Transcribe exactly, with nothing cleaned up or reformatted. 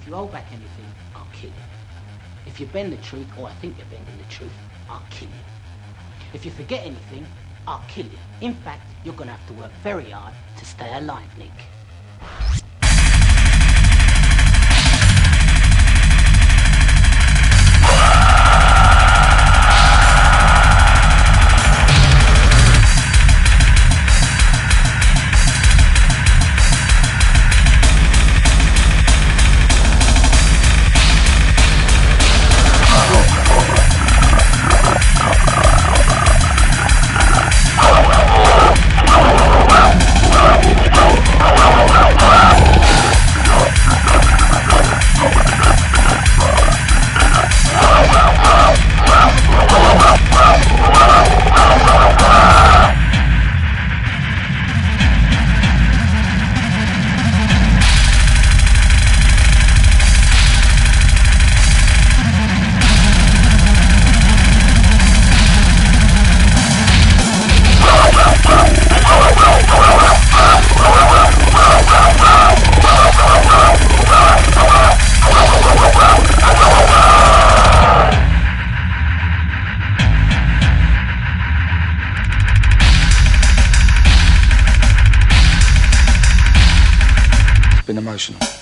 you hold back anything, I'll kill you. If you bend the truth, or I think you're bending the truth, I'll kill you. If you forget anything, I'll kill you. In fact, you're gonna have to work very hard to stay alive, Nick. Been emotional.